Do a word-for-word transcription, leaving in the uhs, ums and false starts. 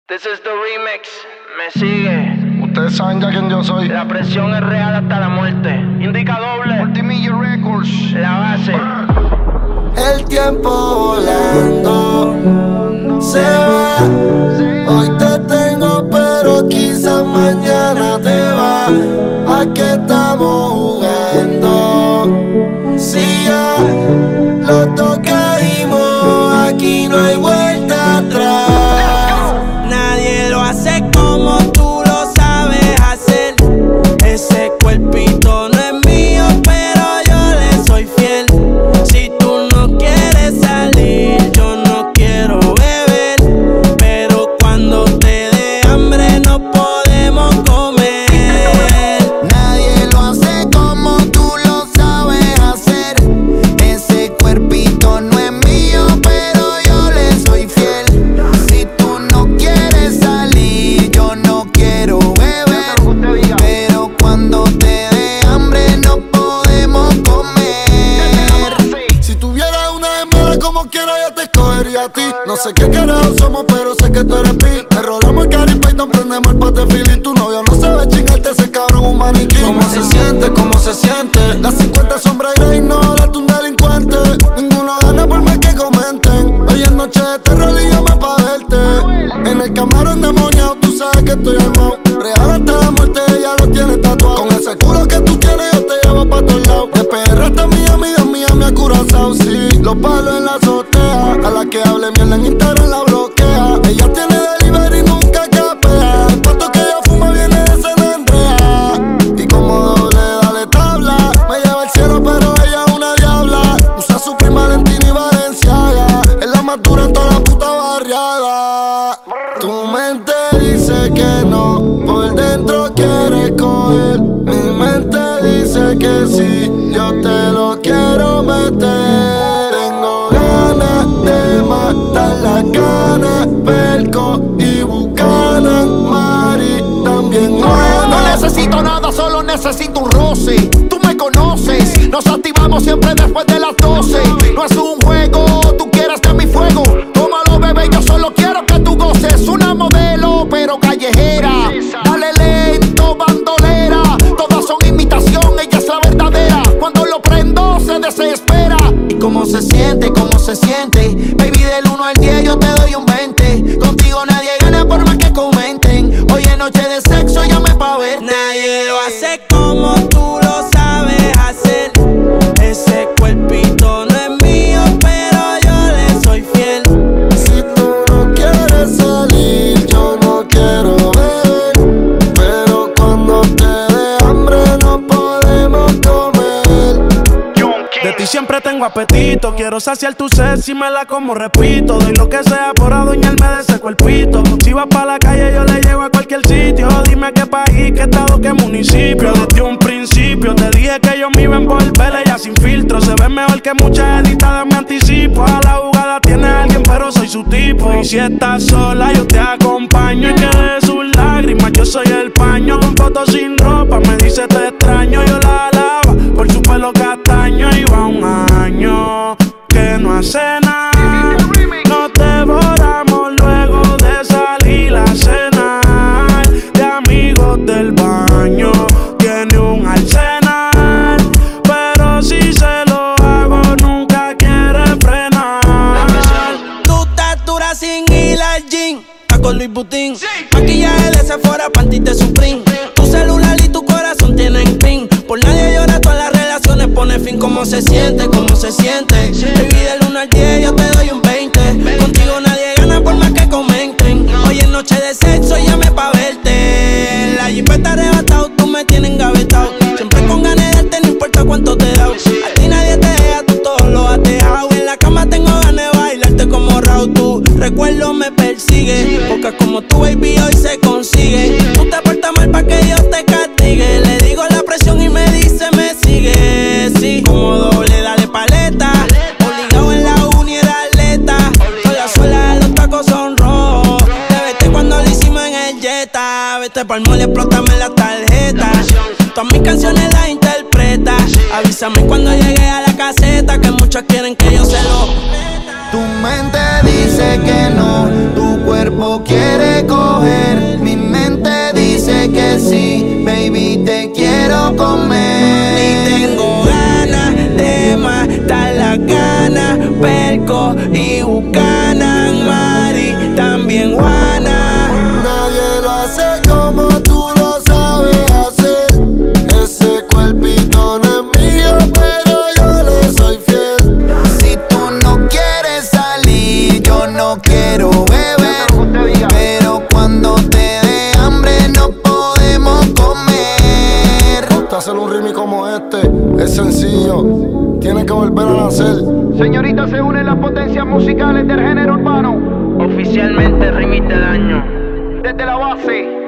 This is the remix, me sigue. Ustedes saben ya quién yo soy. La presión es real hasta la muerte. Indica doble. Multimillia Records. La base. El tiempo volando se va. Hoy te tengo, pero quizás mañana te va. ¿A qué estamos jugando? Si ya los dos caímos, aquí no hay vuelta atrás. Nadie lo hace como tú lo sabes hacer. Ese cuerpito no es mío, pero yo le soy fiel. Si tú no quieres salir, yo no quiero beber. Pero cuando te dé hambre no podemos comer. Nadie lo hace como tú lo sabes hacer. Ese cuerpito no es mío, pero yo le soy fiel. Si tú no quieres salir, yo no quiero beber. Pero cuando te dé hambre no podemos comer. Si tuviera una gemela como quiera yo te escogería a ti. No sé qué carajo somos, pero sé que tú eres pi. Te rodamos el Cari Python, prendemos el pote fili. Tu novio no sabe chingarte, ese cabrón un maniquí. ¿Cómo se siente? ¿Cómo se siente? Las cincuenta sombras y ignórate un delincuente. Ninguno gana por más que comenten. Hoy es noche de terror y llama pa' verte. En el camarón demoniado, tú sabes que estoy armado. Real hasta la muerte, ella lo tiene tatuado. Con ese culo que tú tienes, yo te llevo pa' todos lados. De P R hasta Miami, de Miami a Curazao. Sí, los palos en la azotea. A la que hable mierda en Instagram la bloquea. Ella tiene delivery y nunca capea. El pato que ella fuma viene de San Andrea. Y como doble dale tabla. Me lleva al cielo pero ella es una diabla. Usa su prima Valentina y Valenciaga. Es la más dura en toda la puta barriada. Tu mente dice que no, por dentro quiere coger. Mi mente dice que sí, yo te lo quiero meter. Tengo ganas de matar la cana, Perco y Buchanan, Mari también gana. No necesito nada, solo necesito un roce. Tú me conoces, nos activamos siempre después de las doce. No es un juego, tú quieres de mi fuego. Tómalo, bebé, yo solo quiero que tú goces. Una modelo, pero callejera. Dale lento, bandolera. Todas son imitación, ella es la verdadera. Cuando lo prendo, se desespera. ¿Y cómo se siente? ¿Cómo se siente? Baby, del uno al diez yo te doy un veinte. Contigo nadie gana por más que comenten. Hoy es noche de sexo, llame pa' verte. Nadie lo hace como tú lo sabes hacer. Ese cuerpito no es mío, pero yo le soy fiel. Si tú no quieres salir, yo no quiero ver. Pero cuando te dé hambre no podemos comer. De ti siempre tengo apetito. Quiero saciar tu sed si me la como, repito. Doy lo que sea por adueñarme de ese cuerpito. Si vas pa' la calle yo le llego a cualquier sitio. Dime qué país, qué estado, qué municipio. Desde un principio te dije que yo me iba a envolver. Ella sin filtro se ve mejor que muchas editadas, me anticipo. A la jugada tiene alguien pero soy su tipo. Y si estás sola yo te acompaño. Y que de sus lágrimas yo soy el paño. Con fotos sin ropa me dice te extraño. Yo la alaba por su pelo castaño. Y va un año que no hace nada. Nos devoramos luego de salir a cenar. De amigos del baño tiene un arsenal. Pero si se lo hago nunca quiere frenar. Tú estás dura sin ir al gym. Está con Louis Vuitton. Maquillaje de Sephora, panties de Supreme. Tu celular y tu corazón tienen pin. Por nadie llora, todas las relaciones pone fin. ¿Cómo se siente? ¿Cómo se siente? Baby, del uno al diez yo te doy un veinte. Contigo nadie gana por más que comenten. Hoy es noche de sexo, llame pa' verte. La jipeta arrebatado, tú me tienes engavetado. Siempre con ganas de darte, no importa cuánto te da. A ti nadie te deja, tú todo lo has dejado. En la cama tengo ganas de bailarte como Raúl. Tu recuerdo me persigue. Pocas como tu baby hoy se consigue. Tú te portas mal pa' que Dios te castigue. Le digo la presión y me dice me sigue. Sí, como doble, dale paleta. Obligado en la uni era atleta. Con la suela de los tacos son rojos. Te vete cuando lo hicimos en el Jetta. Vete pa'l mall y explótame la tarjeta. Todas mis canciones las interpreta. Avísame cuando llegue a la caseta, que muchos quieren que yo se lo. Tu mente dice que no, tu cuerpo quiere comer. coger. Mi mente dice que sí, baby, te quiero comer. Y tengo ganas de matar las ganas. Perco y Buchanan, Mari, también Juana. Nadie lo hace como tú lo sabes hacer. Ese cuerpito no es mío, pero yo le soy fiel. Si tú no quieres salir, yo no quiero beber, pero cuando te dé hambre no podemos comer. Gusta hacer un ritmo como este, es sencillo, tiene que volver a nacer. Señorita, se unen las potencias musicales del género urbano. Oficialmente remite daño. Desde la base